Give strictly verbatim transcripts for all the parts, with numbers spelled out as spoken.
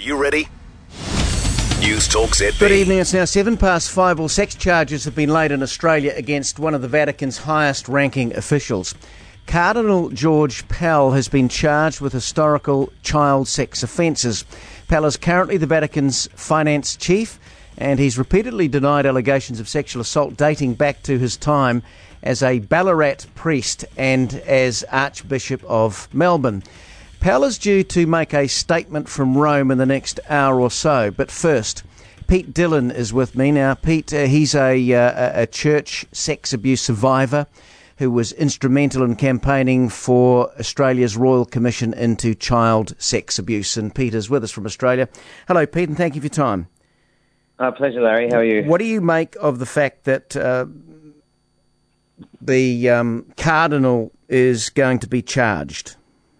you ready? News Talk Z B. Good evening, it's now seven past five. Well, sex charges have been laid in Australia against one of the Vatican's highest-ranking officials. Cardinal George Pell has been charged with historical child sex offences. Pell is currently the Vatican's finance chief, and he's repeatedly denied allegations of sexual assault dating back to his time as a Ballarat priest and as Archbishop of Melbourne. Pell is due to make a statement from Rome in the next hour or so. But first, Pete Dillon is with me. Now, Pete, uh, he's a, uh, a church sex abuse survivor who was instrumental in campaigning for Australia's Royal Commission into child sex abuse. And Pete is with us from Australia. Hello, Pete, and thank you for your time. Uh, pleasure, Larry. How are you? What do you make of the fact that uh, the um, Cardinal is going to be charged?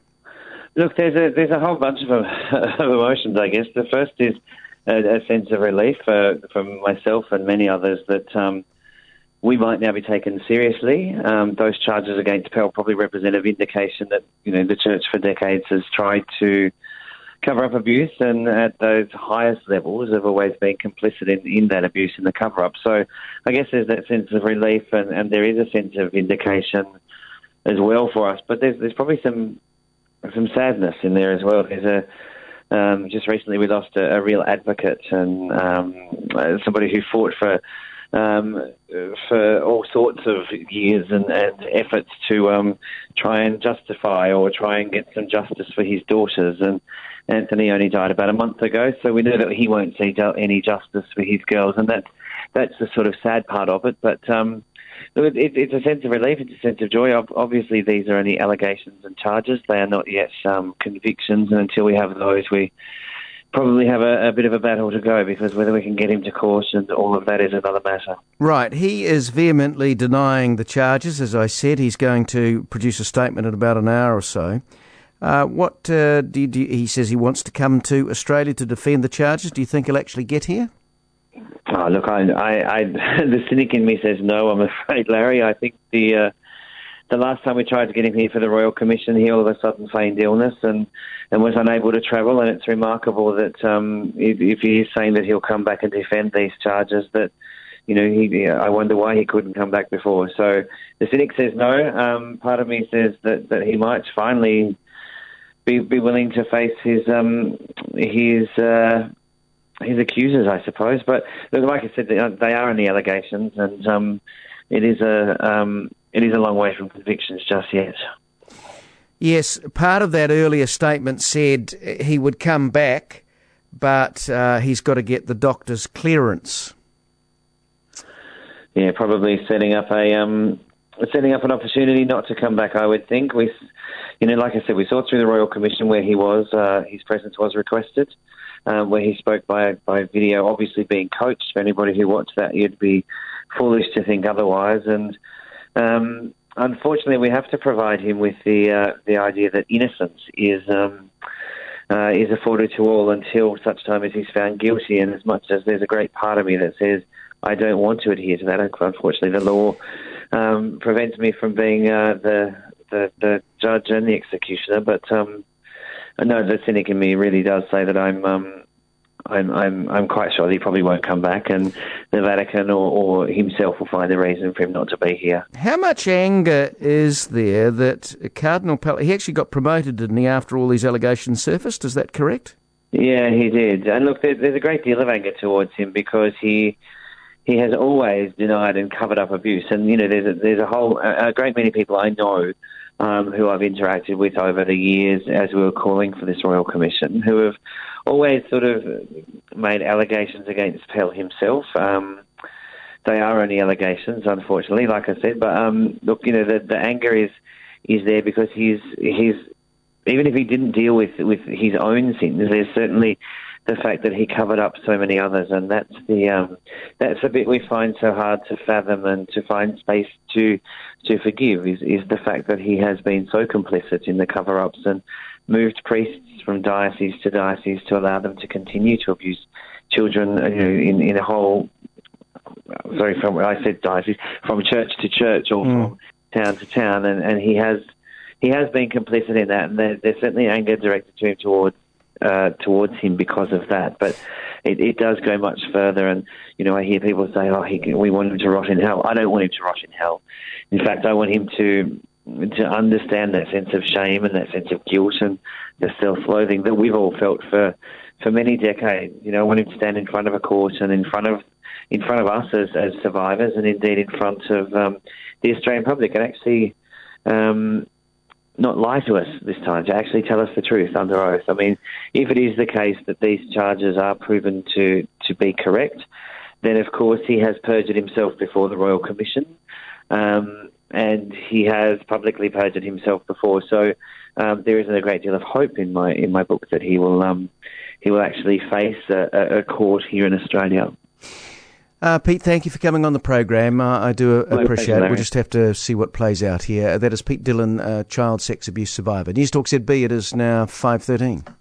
Look, there's a there's a whole bunch of, of emotions, I guess. The first is a, a sense of relief uh, from myself and many others that um, we might now be taken seriously. Um, those charges against Pell probably represent a vindication that, you know, the Church for decades has tried to cover up abuse, and at those highest levels have always been complicit in, in that abuse and the cover-up. So I guess there's that sense of relief, and, and there is a sense of vindication as well for us. But there's there's probably some... some sadness in there as well. There's a um, just recently we lost a, a real advocate and um, somebody who fought for um, for all sorts of years and, and efforts to um, try and justify or try and get some justice for his daughters. And Anthony only died about a month ago, so we know that he won't see any justice for his girls, and that's that's the sort of sad part of it. But um, It, it's a sense of relief, it's a sense of joy. Obviously, these are only allegations and charges. They are not yet um, convictions, and until we have those, we probably have a, a bit of a battle to go, because whether we can get him to court and all of that is another matter. Right. He is vehemently denying the charges. As I said, he's going to produce a statement in about an hour or so. Uh, what uh, do you, do you, he says he wants to come to Australia to defend the charges. Do you think he'll actually get here? Oh, look, I, I, I, the cynic in me says no, I'm afraid, Larry. I think the uh, the last time we tried to get him here for the Royal Commission, he all of a sudden feigned illness and, and was unable to travel, and it's remarkable that um, if, if he is saying that he'll come back and defend these charges, that, you know, he, I wonder why he couldn't come back before. So the cynic says no. Um, part of me says that, that he might finally be, be willing to face his... Um, his uh, his accusers, I suppose. But look, like I said, they are only allegations, and um, it is a um, it is a long way from convictions just yet. Yes, part of that earlier statement said he would come back, but uh, he's got to get the doctor's clearance. Yeah, probably setting up a um, setting up an opportunity not to come back, I would think. We, you know, like I said, we saw through the Royal Commission where he was, uh, his presence was requested. Um, where he spoke by by video, obviously being coached. For anybody who watched that, you'd be foolish to think otherwise. And um, unfortunately, we have to provide him with the uh, the idea that innocence is um, uh, is afforded to all until such time as he's found guilty. And as much as there's a great part of me that says I don't want to adhere to that, unfortunately, the law um, prevents me from being uh, the, the the judge and the executioner. But um, No, the cynic in me really does say that I'm, um, I'm, I'm, I'm quite sure that he probably won't come back, and the Vatican or, or himself will find a reason for him not to be here. How much anger is there that Cardinal Pell, he actually got promoted, didn't he, after all these allegations surfaced? Is that correct? Yeah, he did. And look, there, there's a great deal of anger towards him because he he has always denied and covered up abuse. And you know, there's a, there's a whole a great many people I know. Um, who I've interacted with over the years as we were calling for this Royal Commission, who have always sort of made allegations against Pell himself. Um, they are only allegations, unfortunately, like I said. But um, look, you know, the, the anger is is there because he's he's even if he didn't deal with with his own sins, there's certainly the fact that he covered up so many others, and that's the um, that's the bit we find so hard to fathom and to find space to to forgive is, is the fact that he has been so complicit in the cover-ups and moved priests from diocese to diocese to allow them to continue to abuse children, you know, in in a whole sorry, from I said diocese from church to church or mm. from town to town, and, and he has he has been complicit in that, and there, there's certainly anger directed to him towards uh, towards him because of that. But it, it does go much further. And, you know, I hear people say, oh, he can, we want him to rot in hell. I don't want him to rot in hell. In fact, I want him to to understand that sense of shame and that sense of guilt and the self-loathing that we've all felt for, for many decades. You know, I want him to stand in front of a court and in front of in front of us as, as survivors, and indeed in front of um, the Australian public, and actually um, not lie to us this time, to actually tell us the truth under oath. I mean, if it is the case that these charges are proven to, to be correct, then of course he has perjured himself before the Royal Commission, um, and he has publicly perjured himself before. So um, there isn't a great deal of hope in my in my book that he will um, he will actually face a, a court here in Australia. Uh, Pete, thank you for coming on the program. Uh, I do uh, appreciate it. We'll just have to see what plays out here. That is Pete Dillon, uh, child sex abuse survivor. News Talk Z B, it is now five thirteen.